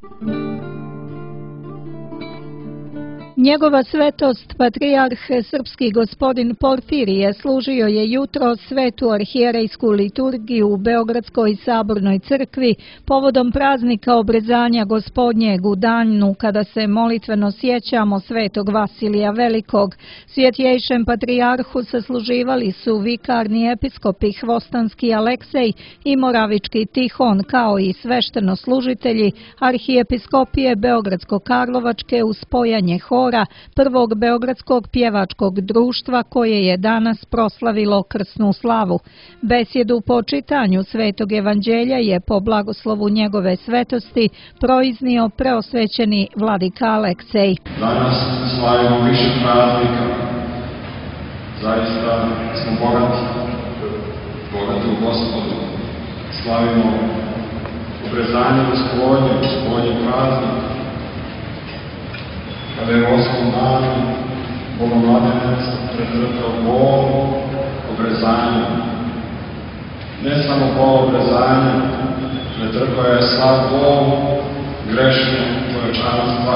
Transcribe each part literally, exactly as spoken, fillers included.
Njegova svetost, patrijarh srpski gospodin Porfirije, služio je jutro svetu arhijerejsku liturgiju u Beogradskoj sabornoj crkvi povodom praznika obrezanja Gospodnjeg u danu kada se molitveno sjećamo svetog Vasilija Velikog. Svjetjejšem patrijarhu sasluživali su vikarni episkopi Hvostanski Aleksej i Moravički Tihon, kao i svešteno-služitelji arhijepiskopije Beogradsko-Karlovačke uz spojanje hora Prvog Beogradskog pjevačkog društva koje je danas proslavilo krsnu slavu. Besjedu po čitanju Svetog evanđelja je po blagoslovu njegove svetosti proiznio preosvećeni vladika Aleksej. Danas slavimo više praznika. Zaista smo bogati, bogati u Gospodu. Slavimo obrezanje Gospodnje, Gospodnji praznik. Kada je u osmom danu Bogomladenac pretrpeo bol obrezanja. Ne samo bol obrezanja, pretrpeo je sav bol grešnog čovečanstva.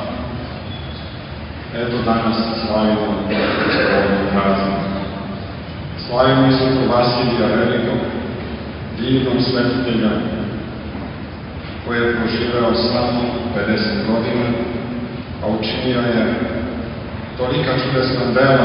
Eto danas slavimo Gospodnji praznik. Slavimo i svetog Vasilija Velikog, divnog svetitelja, koji je proživeo samo pedeset godina, a učinio je tolika čudesna dela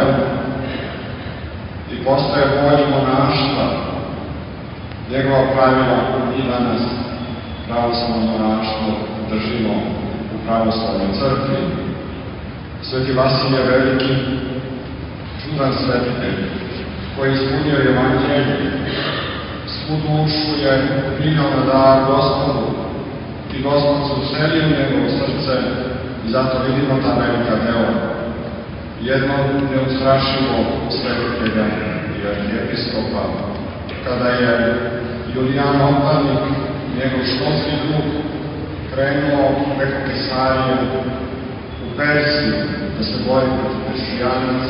i postaje vođa monaštva. Njegova pravila i danas pravoslavno monaštvo držimo u pravoslavnoj crkvi. Sveti Vasilije Veliki, čudan svetitelj, koji ispunio evanđelje, svu dušu je primao na dar Gospodu i Gospod se uselio u njegovo srce. I zato vidimo ta velika dela. Jednog neustrašivog svetitelja i arhijepiskopa, kada je Julijan Opladnik, njegov školski drug, krenuo preko Pisarije u Persiju da se bori protiv hrišćanaca,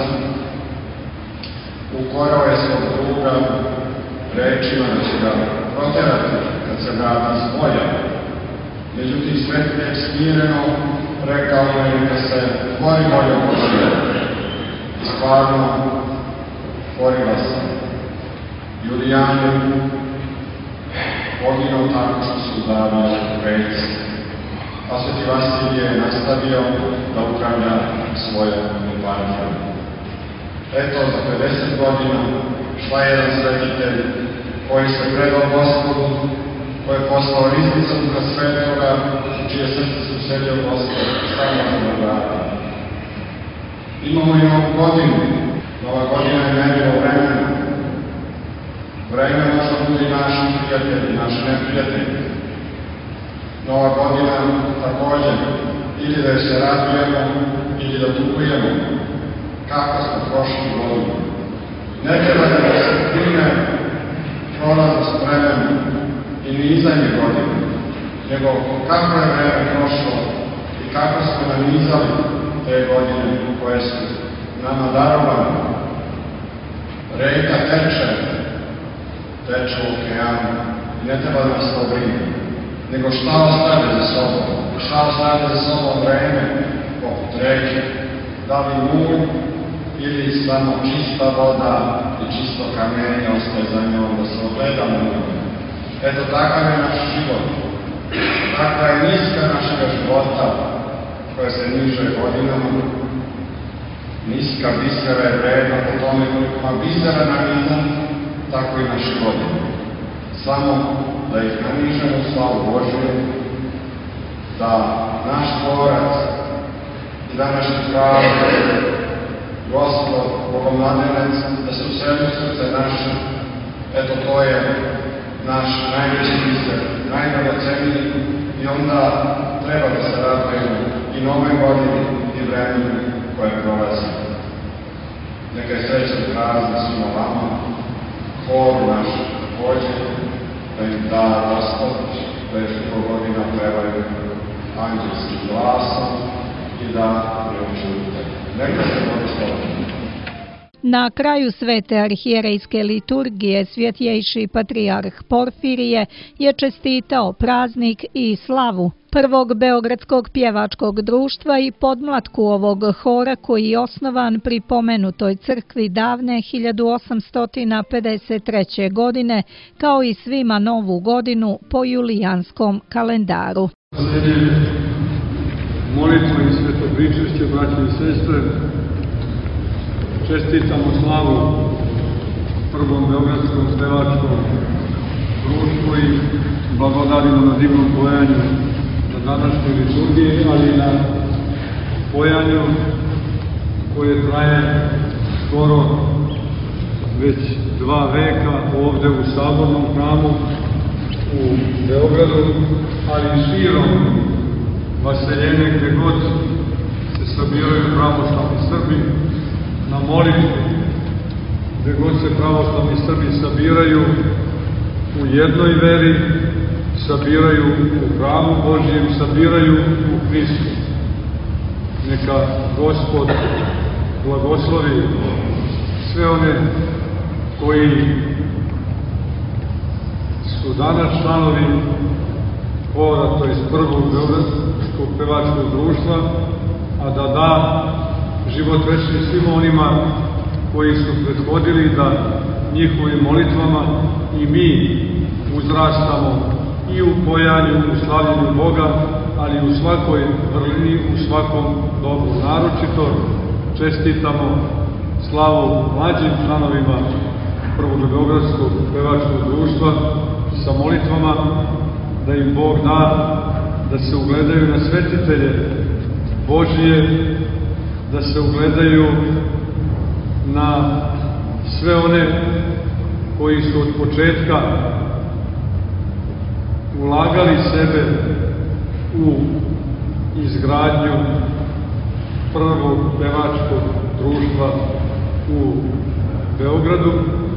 ukorao je svog druga rečima da će ga proterati kad se vrata s polja. Međutim, svetitelj smireno rekao je da se bori voljom Božja. I stvarno borila se. Julijan je poginuo tako što su udavili reci. A Sveti Vasilije je nastavio da upravlja svoje eparhije. Eto, za pedeset godina šta je jedan svetitelj koji se predao Gospodu, koji je poslao riznica Duha Svetoga, čije srce se uselio Gospod, šta možemo da radimo. Imamo i novu godinu. Nova godina je merilo vremena. Vreme možda bude i naši prijatelji, naši neprijatelji. Nova godina također, ili da se radujemo, ili da tugujemo. Kako smo prošli godinu. Ne treba da se brine prolaznost vremena i nizanje godine, nego kako je vreme prošlo i kako smo nanizali te godine koje su nama darovane. Reka teče, teče u okeanu i ne treba da nas to brine, nego šta ostaje za sobom, šta ostaje za sobom vreme poput reke, da li mulj ili samo čista voda i čisto kamenje ostaje za njom da se ogledamo u njom. Eto, takav je naš život. Takva je niska našega života, koja se niže godinama. Niska bisera je vredna po tome koliko ima bisera nanizan, tako i naše godine. Samo da ih nanižemo u slavu Božju, da naš Tvorac i današnji kralj, Gospod, Bogomladenac, da se useli u srce naše. Eto, to je naš najveći biser, najdragoceniji, i onda treba da se radujemo i nove godine i vremenu koje prolazi. Neka je srećan praznik svima vama, horu naš vođe, da im da Gospod, da još neko godina pevaju anđelskim glasom i da ne učujte. Neka se blagoslovi. Na kraju svete arhijerejske liturgije svjetjejši patrijarh Porfirije je čestitao praznik i slavu prvog beogradskog pjevačkog društva i podmlatku ovog hora koji je osnovan pri pomenutoj crkvi davne hiljadu osamsto pedeset treće. godine, kao i svima novu godinu po julijanskom kalendaru. Molitva i sveto pričešće, braće i sestre, čestitamo slavu prvom beogradskom pjevačkom društvu i blagodarimo na divnom pojanju na današnjoj liturgiji, ali i na pojanju koje traje skoro već dva veka ovde u Sabornom hramu u Beogradu, ali i širom vaseljene gde god se sabiraju pravoslavni Srbi na molitvu, gde god se pravoslavni Srbi sabiraju u jednoj veri, sabiraju u hramu Božijem, sabiraju u Hristu. Neka Gospod blagoslovi sve one koji su danas članovi hora, to je prvog beogradskog pjevačkog društva, a da da život večni svima onima koji su prethodili, da njihovim molitvama i mi uzrastamo i u pojanju, u slavljenju Boga, ali u svakoj vrlini, u svakom dobru. Naročito čestitamo slavu mlađim članovima prvog beogradskog pjevačkog društva sa molitvama da im Bog da da se ugledaju na svetitelje Božije, da se ugledaju na sve one koji su od početka ulagali sebe u izgradnju prvog pjevačkog društva u Beogradu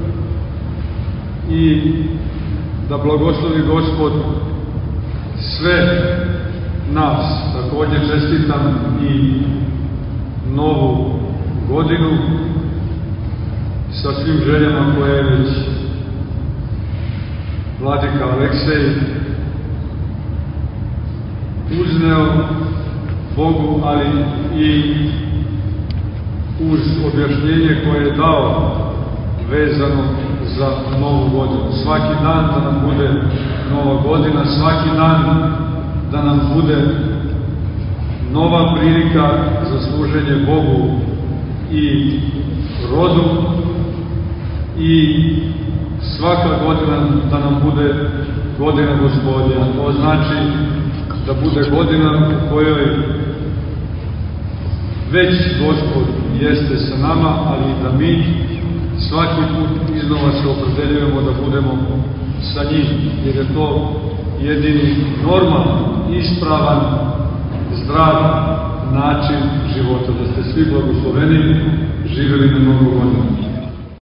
i da blagoslovi Gospod sve nas. Također čestitam i novu godinu sa svim željama koje je već vladika Aleksej uzneo Bogu, ali i uz objašnjenje koje je dao vezano za novu godinu. Svaki dan da nam bude nova godina, svaki dan da nam bude nova prilika za služenje Bogu i rodu i svaka godina da nam bude godina Gospodnja. To znači da bude godina u kojoj već Gospod jeste sa nama, ali i da mi svaki put iznova se opredeljujemo da budemo sa njim, jer je to jedini normalan, ispravan, zdrav način života. Da ste svi blagosloveni, živjeli na mnogo godina.